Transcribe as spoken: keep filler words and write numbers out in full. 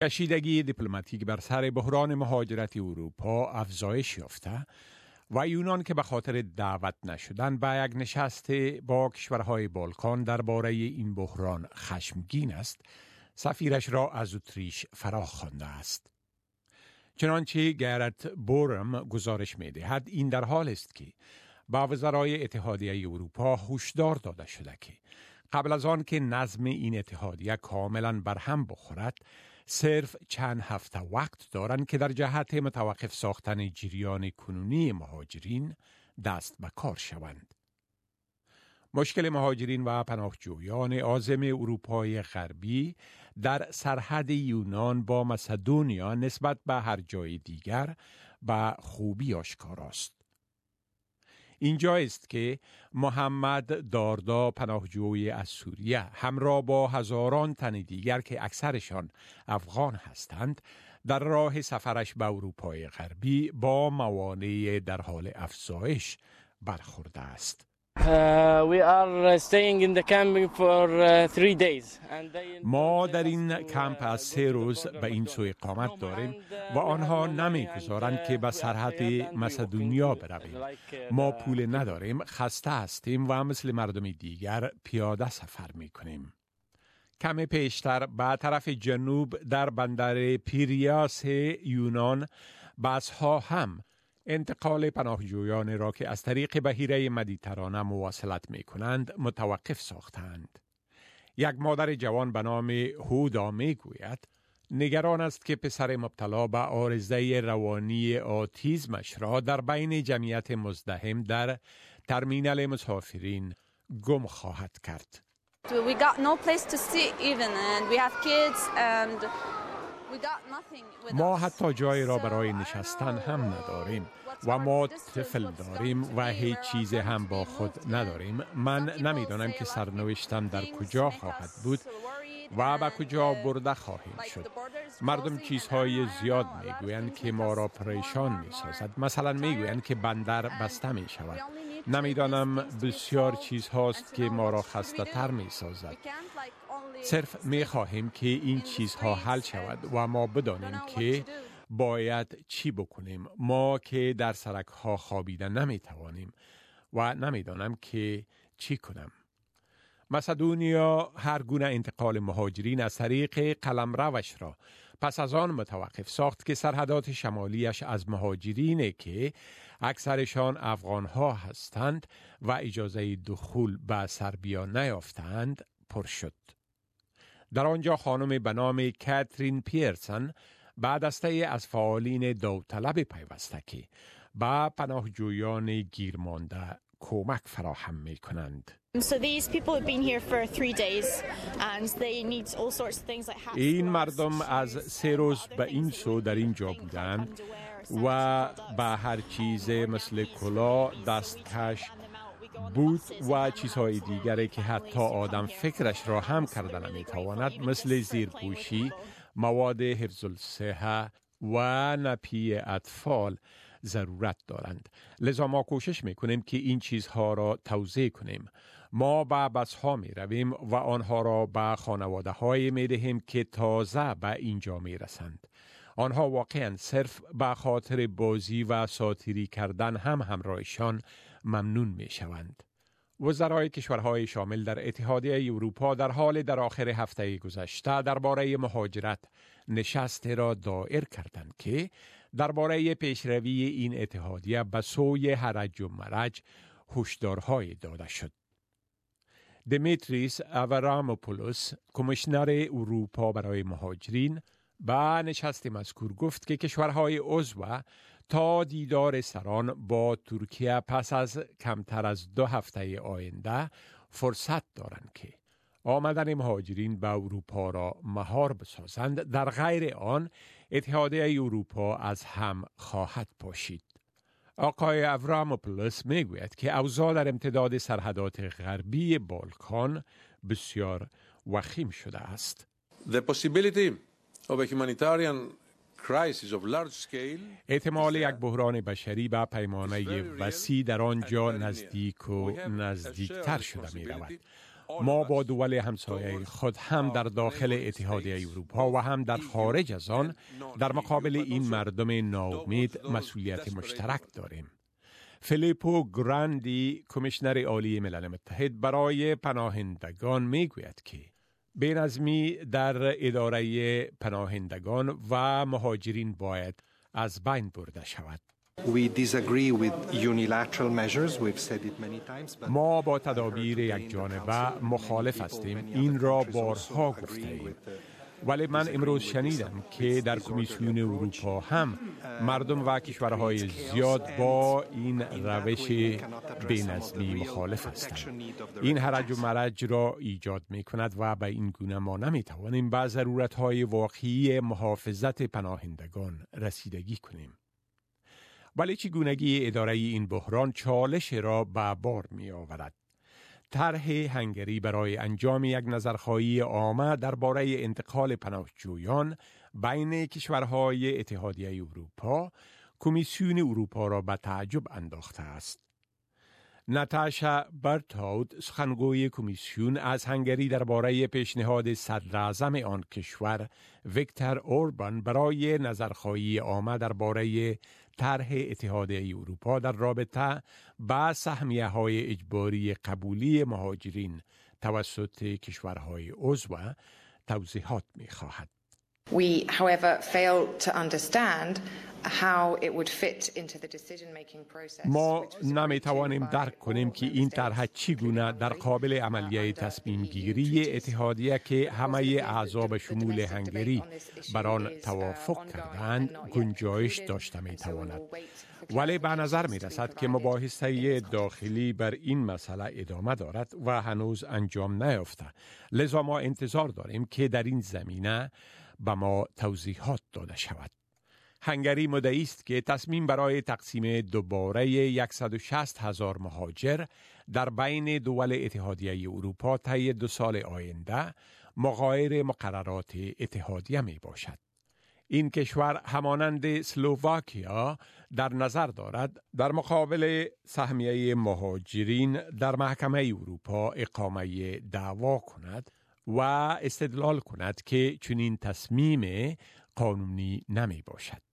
کشیدگی دیپلماتیک بر سر بحران مهاجرت اروپا افزایش یافته و یونان که به خاطر دعوت نشدن به یک نشست با کشورهای بالکان درباره این بحران خشمگین است، سفیرش را از اتریش فرا خوانده است. چنانچه گرت بورم گزارش می‌دهد این در حال است که با وزرای اتحادیه اروپا هشدار داده شده که قبل از آن که نظم این اتحادیه کاملا برهم بخورد، صرف چند هفته وقت دارند که در جهت متوقف ساختن جریان کنونی مهاجرین دست به کار شوند. مشکل مهاجرین و پناهجویان عازم اروپای غربی در سرحد یونان با مسدونیا نسبت به هر جای دیگر به خوبی آشکار است. اینجا است که محمد داردا پناهجوی از سوریه همراه با هزاران تن دیگر که اکثرشان افغان هستند در راه سفرش به اروپای غربی با موانع در حال افزایش برخورده است. Uh, we are staying in the camping for uh, three days. ما در این کمپ از سه روز به این سو اقامت داریم و آنها نمیگذارند که به سرحد مسدونیا برویم. ما پول نداریم، خسته هستیم و مثل مردم دیگر پیاده سفر میکنیم. کمی پیشتر به طرف جنوب در بندر پیریاس یونان بسها هم انتقال پناهجویان را که از طریق بحیره مدیترانه مواصلت می کنند متوقف ساختند. یک مادر جوان به نام هودا می گوید نگران است که پسر مبتلا به عارضه روانی آتیزمش را در بین جمعیت مزدحم در ترمینال مسافرین گم خواهد کرد. We got no place to sit even and we have kids and ما حتی جای را برای نشستن هم نداریم و ما طفل داریم و هیچ چیز هم با خود نداریم. من نمیدانم که سرنوشتم در کجا خواهد بود و به کجا برده خواهیم شد. مردم چیزهای زیاد میگویند که ما را پریشان میسازد. مثلا میگویند که بندر بسته می شود. نمیدانم بسیار چیزهاست که ما را خسته تر میسازد. صرف میخواهیم که این چیزها حل شود و ما بدانیم که باید چی بکنیم. ما که در سرک‌ها خوابیدن نمیتوانیم و نمیدانم که چی کنم. مسدونیا هر گونه انتقال مهاجرین از طریق قلمروش را پس از آن متوقف ساخت که سرحدات شمالیش از مهاجرین که اکثرشان افغانها هستند و اجازه دخول به سربیا نیافتند پر شد. در آنجا خانم به نام کاترین پیرسن به دسته از فعالین داوطلب پیوسته که به پناهجویان گیرمانده کمک فراهم می کنند. So these people have been here for three days and they need all sorts of things like hats. این مردم از سه روز به این سو در اینجا بودند و به هر چیز مثل کلاه، دستکش، بوت و چیزهای دیگری که حتی آدم فکرش را هم کرده نمیتواند مثل زیرپوشی، مواد حفظ الصحه و نپی اطفال ضرورت دارند. لذا ما کوشش میکنیم که این چیزها را توزیع کنیم. ما به بسها می رویم و آنها را به خانواده های می دهیم که تازه به اینجا می رسند. آنها واقعا صرف به خاطر بازی و ساتیری کردن هم همراهشان ممنون می شوند. وزرای کشورهای شامل در اتحادیه اروپا در حال در آخر هفته گذشته درباره مهاجرت نشست را دایر کردند که درباره پیشروی این اتحادیه به سوی هرج و مرج هشدارهای داده شد. دمیتریس آوراموپولوس، کمیشنر اروپا برای مهاجرین، به نشست مذکور گفت که کشورهای عضو تا دیدار سران با ترکیه پس از کمتر از دو هفته آینده فرصت دارند که آمدن مهاجرین به اروپا را مهار بسازند. در غیر آن اتحادیه اروپا از هم خواهد پاشید. آقای آوراموپولوس میگوید که اوضاع در امتداد سرحدات غربی بالکان بسیار وخیم شده است. The possibility of a humanitarian crisis of large scale احتمال یک بحران بشری به پیمانه وسیع در آنجا نزدیک و نزدیکتر شده می رود. ما با دول همسایه خود هم در داخل اتحادیه اروپا و هم در خارج از آن در مقابل این مردم ناامید مسئولیت مشترک داریم. فیلیپو گراندی، کمیشنر عالی ملل متحد برای پناهندگان، میگوید که بینظمی در اداره پناهندگان و مهاجرین باید از بین برده شود. We disagree with unilateral measures. We've said it many times. But ما با تدابیر یک جانبه مخالف هستیم. این را بارها گفته ایم. ولی من امروز شنیدم که در کمیسیون اروپا هم مردم و کشورهای زیاد با این روش بی‌نظمی مخالف هستند. این هرج و مرج را ایجاد می کند و به این گونه ما نمی توانیم به ضرورت‌های واقعی محافظت پناهندگان رسیدگی کنیم. ولی چگونگی اداره این بحران چالش را به بار می آورد. طرح هنگری برای انجام یک نظرخواهی عامه درباره انتقال پناهجویان بین کشورهای اتحادیه اروپا کمیسیون اروپا را به تعجب انداخته است. ناتاشا برتاود، سخنگوی کمیسیون، از هنگری درباره پیشنهاد صدر اعظم آن کشور ویکتور اوربان برای نظرخواهی عامه درباره طرح اتحادیه اروپا در رابطه با سهمیه‌های اجباری قبولی مهاجرین توسط کشورهای عضو توضیحات می‌خواهد. We, however, fail to understand how it would fit into the decision-making process. ما نمی‌توانیم درک کنیم که این طرح چگونه در قابل عملیه تصمیم گیری اتحادیه که همه اعضا به شمول هنگری بر آن توافق کردند گنجایش داشته می‌تواند. ولی به نظر می‌رسد که مباحثه داخلی بر این مسئله ادامه دارد و هنوز انجام نیافته. لذا ما انتظار داریم که در این زمینه به ما توضیحات داده شود. هنگری مدعی است که تصمیم برای تقسیم دوباره صد و شصت هزار مهاجر در بین دول اتحادیه اروپا طی دو سال آینده مغایر مقررات اتحادیه می باشد. این کشور همانند اسلوواکیا در نظر دارد در مقابل سهمیه مهاجرین در محکمه اروپا اقامه دعوا کند و استدلال کند که چنین تصمیم قانونی نمی باشد.